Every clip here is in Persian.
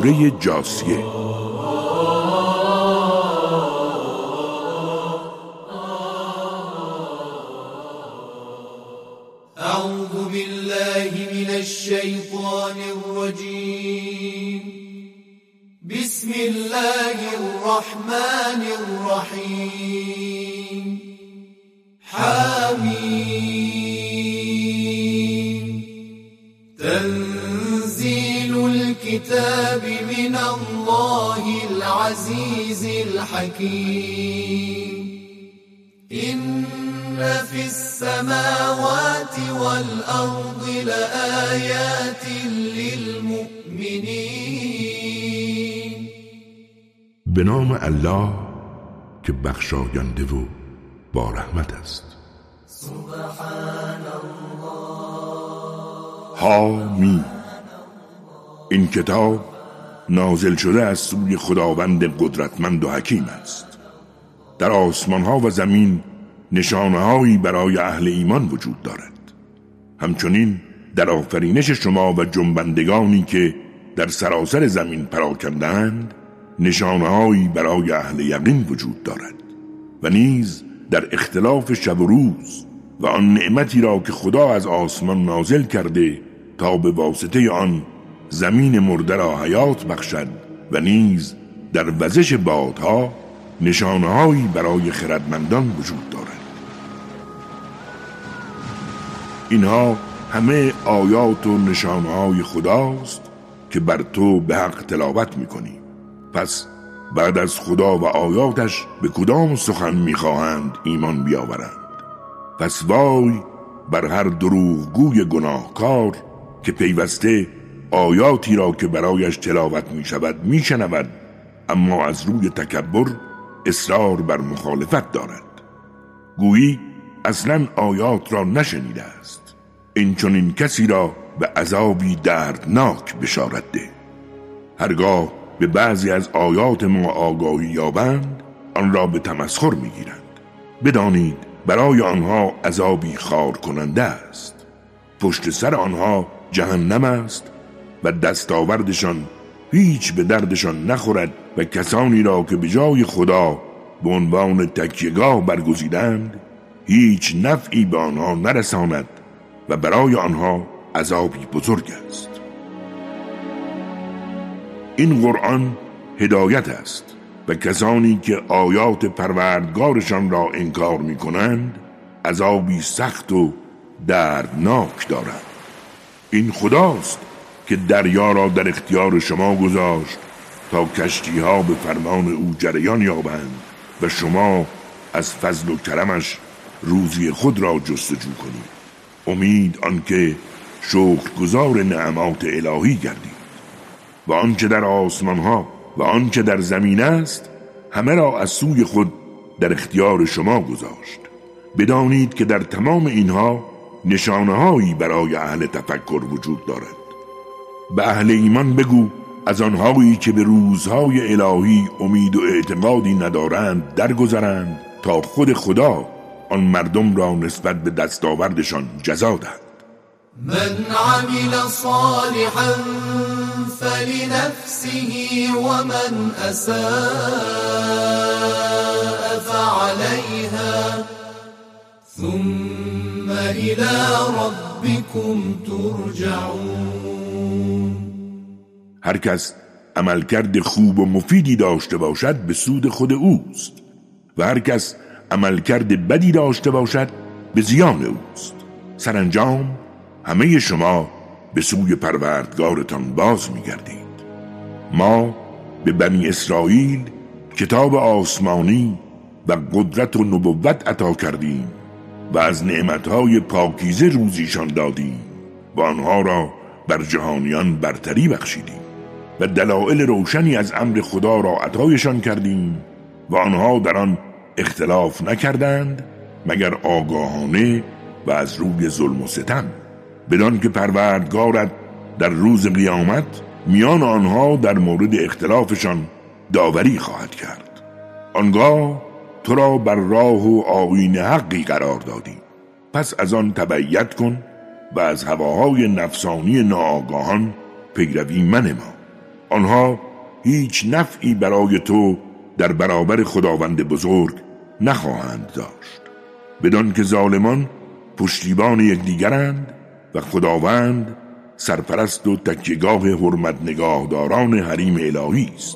سوره جاثیه. اعوذ بالله من الشیطان الرجیم. بسم الله الرحمن الرحیم. حمیم. تنزیل الكتاب من الله العزیز الحکیم. إن في السماوات والأرض لآيات للمؤمنين. به نام الله که بخشاینده و با رحمت است. سبحان الله. حامی. این کتاب نازل شده از سوی خداوند قدرتمند و حکیم است. در آسمان ها و زمین نشانه هایی برای اهل ایمان وجود دارد. همچنین در آفرینش شما و جنبندگانی که در سراسر زمین پراکنده‌اند نشانه هایی برای اهل یقین وجود دارد و نیز در اختلاف شب و روز و آن نعمتی را که خدا از آسمان نازل کرده تا به واسطه آن زمین مرده را حیات بخشد و نیز در وزش بادها نشانه هایی برای خردمندان وجود دارد. اینها همه آیات و نشانه های خداست که بر تو به حق تلاوت میکنی. پس بعد از خدا و آیاتش به کدام سخن میخواهند ایمان بیاورند؟ پس وای بر هر دروغگوی گناهکار که پیوسته آیاتی را که برایش تلاوت میشود میشنود اما از روی تکبر اصرار بر مخالفت دارد. گویی اصلا آیات را نشنیده است. این چنین کسی را به عذابی دردناک بشارت ده. هرگاه به بعضی از آیات ما آگاهی یابند آن را به تمسخر میگیرند. بدانید برای آنها عذابی خار کننده است. پشت سر آنها جهنم است و دستاوردشان هیچ به دردشان نخورد و کسانی را که به جای خدا به عنوان تکیه‌گاه برگزیدند هیچ نفعی به آنها نرساند و برای آنها عذابی بزرگ است. این قرآن هدایت است و کسانی که آیات پروردگارشان را انکار می کنند عذابی سخت و دردناک دارند. این خداست که دریا را در اختیار شما گذاشت تا کشتی ها به فرمان او جریان یابند و شما از فضل و کرمش روزی خود را جستجو کنید. امید آنکه شکرگزار نعمات الهی گردید. و آنچه در آسمان ها و آنچه در زمین است همه را از سوی خود در اختیار شما گذاشت. بدانید که در تمام اینها نشانه هایی برای اهل تفکر وجود دارد. به اهل ایمان بگو از آنهایی که به روزهای الهی امید و اعتقادی ندارند درگذرند تا خود خدا آن مردم را نسبت به دستاوردشان جزا دهد. من عمل صالحا فلنفسه ومن اساء فعليها ثم الى ربكم ترجعون. هر کس عملکرد خوب و مفیدی داشته باشد به سود خود اوست و هر کس عملکرد بدی داشته باشد به زیان اوست. سرانجام همه شما به سوی پروردگارتان باز می‌گردید. ما به بنی اسرائیل کتاب آسمانی و قدرت و نبوت عطا کردیم و از نعمتهای پاکیزه روزیشان دادیم و آنها را بر جهانیان برتری بخشیدیم و دلایل روشنی از امر خدا را عطایشان کردیم و آنها در آن اختلاف نکردند مگر آگاهانه و از روی ظلم و ستم، بدان که پروردگارت در روز قیامت میان آنها در مورد اختلافشان داوری خواهد کرد. آنگاه تو را بر راه و آیین حقی قرار دادیم، پس از آن تبعیت کن و از هواهای نفسانی ناآگاهان پیروی منما. آنها هیچ نفعی برای تو در برابر خداوند بزرگ نخواهند داشت، بدان که ظالمان پشتیبان یکدیگرند و خداوند سرپرست و تکیهگاه حرمت نگاهداران حریم الهی است.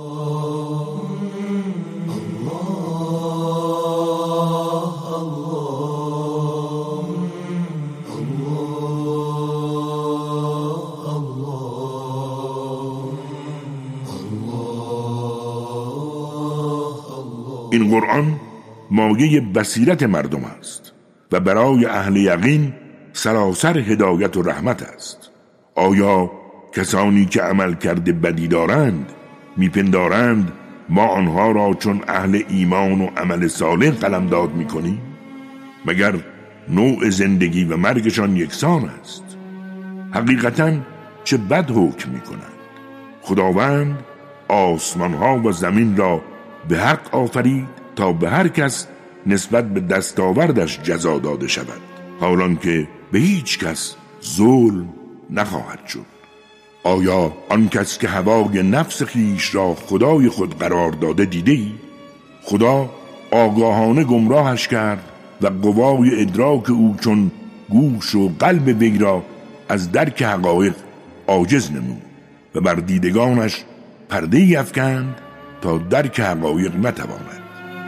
این قرآن مایه بصیرت مردم است و برای اهل یقین سراسر هدایت و رحمت است. آیا کسانی که عمل کرده بدی دارند میپندارند ما آنها را چون اهل ایمان و عمل صالح قلمداد میکنیم؟ مگر نوع زندگی و مرگشان یکسان است؟ حقیقتاً چه بد حکم میکنند. خداوند آسمانها و زمین را به حق آفرید تا به هر کس نسبت به دستاوردش جزا داده شود، حالان که به هیچ کس ظلم نخواهد شد. آیا آن کس که هوای نفس خیش را خدای خود قرار داده دیده ای؟ خدا آگاهانه گمراهش کرد و قوای ادراک او چون گوش و قلب وی را از درک حقایق عاجز نمود و بر دیدگانش پرده‌ای افکند تا درک حقایق نتواند.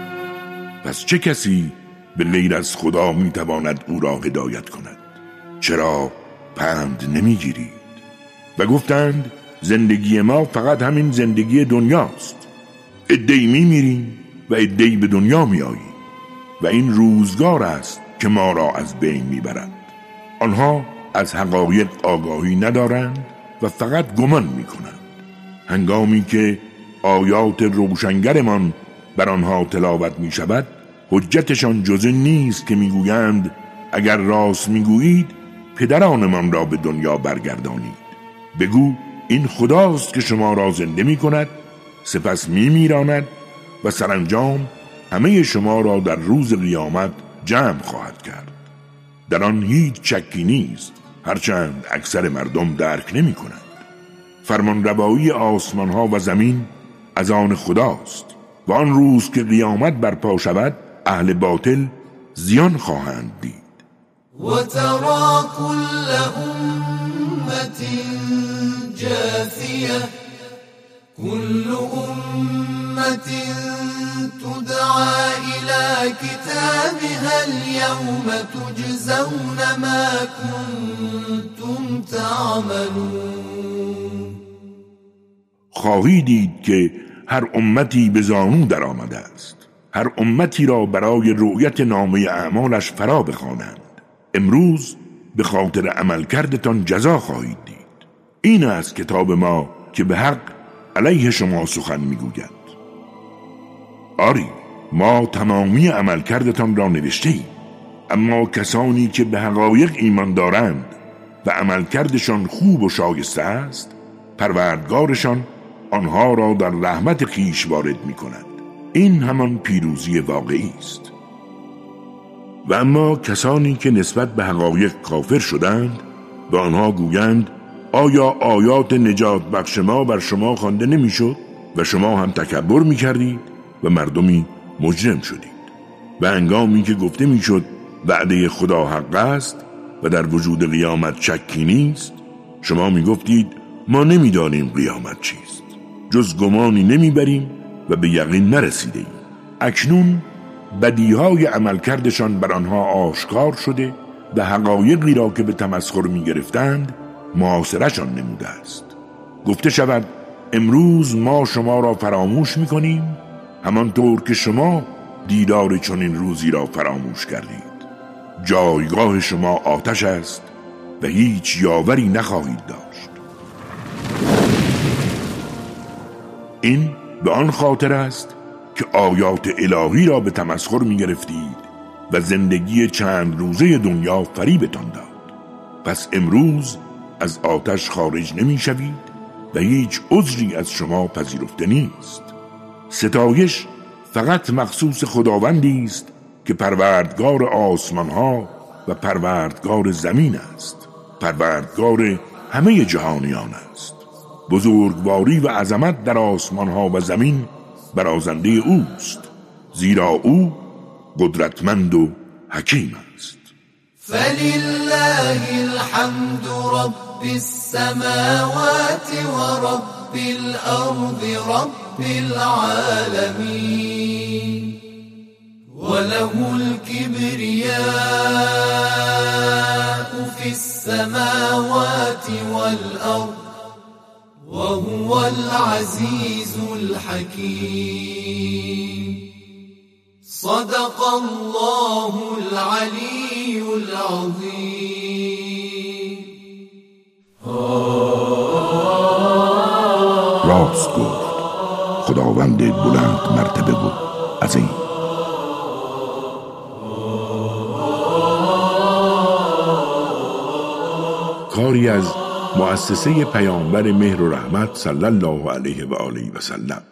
پس چه کسی به غیر از خدا میتواند او را هدایت کند؟ چرا پند نمیگیرید؟ و گفتند زندگی ما فقط همین زندگی دنیاست. عده‌ای میمیریم و عده‌ای به دنیا میآییم و این روزگار است که ما را از بین میبرند. آنها از حقایق آگاهی ندارند و فقط گمان میکنند. هنگامی که آیات روشنگرمان بر آنها تلاوت می شود، حجتشان جز نیست که میگویند اگر راست میگویید پدرانمان را به دنیا برگردانید. بگو این خداست که شما را زنده می کند، سپس میراند و سرانجام همه شما را در روز قیامت جمع خواهد کرد. در آن هیچ شکی نیست، هرچند اکثر مردم درک نمی کنند. فرمانروایی آسمان ها و زمین از آن خداست و آن روز که قیامت برپا شود اهل باطل زیان خواهند دید. و ترى كل امت جاثیه كل امت تدعى الى كتابها اليوم تجزون ما كنتم تعملون. خواهی دید که هر امتی به زانو در آمده است، هر امتی را برای رؤیت نامه اعمالش فرا بخوانند. امروز به خاطر عمل کردتان جزا خواهید دید. این است کتاب ما که به حق علیه شما سخن میگوید. آری ما تمامی عمل کردتان را نوشته ایم، اما کسانی که به حقایق ایمان دارند و عمل کردشان خوب و شایسته است، پروردگارشان آنها را در رحمت خویش وارد می کند. این همان پیروزی واقعی است. و اما کسانی که نسبت به حقایق کافر شدند و آنها گویند آیا آیات نجات بخش ما بر شما خوانده نمی شد و شما هم تکبر می کردید و مردمی مجرم شدید. و هنگامی که گفته می شد وعده خدا حق است و در وجود قیامت شکی نیست، شما می گفتید ما نمی دانیم قیامت چیست، جز گمانی نمی بریم و به یقین نرسیده ایم. اکنون بدیهای عملکردشان بر آنها آشکار شده و حقایقی را که به تمسخر می گرفتند محاصره‌شان نموده است. گفته شود امروز ما شما را فراموش می کنیم همانطور که شما دیدار چنین روزی را فراموش کردید. جایگاه شما آتش است و هیچ یاوری نخواهید داشت. این به آن خاطر است که آیات الهی را به تمسخر می گرفتید و زندگی چند روزه دنیا فریبتان داد. پس امروز از آتش خارج نمی شوید و هیچ عذری از شما پذیرفته نیست. ستایش فقط مخصوص خداوندی است که پروردگار آسمان ها و پروردگار زمین است، پروردگار همه جهانیان است. بزرگواری و عظمت در آسمان ها و زمین برازنده اوست، زیرا او قدرتمند و حکیم است. فلله الحمد رب السماوات و رب الارض رب العالمین وله الكبرياء في السماوات والأرض وهو العزيز الحكيم صدق الله العلي العظيم. راست گفت خداوند بلند مرتبه و عظیم. کاری از مؤسسه پیامبر مهر و رحمت صلی الله علیه و آله و سلم.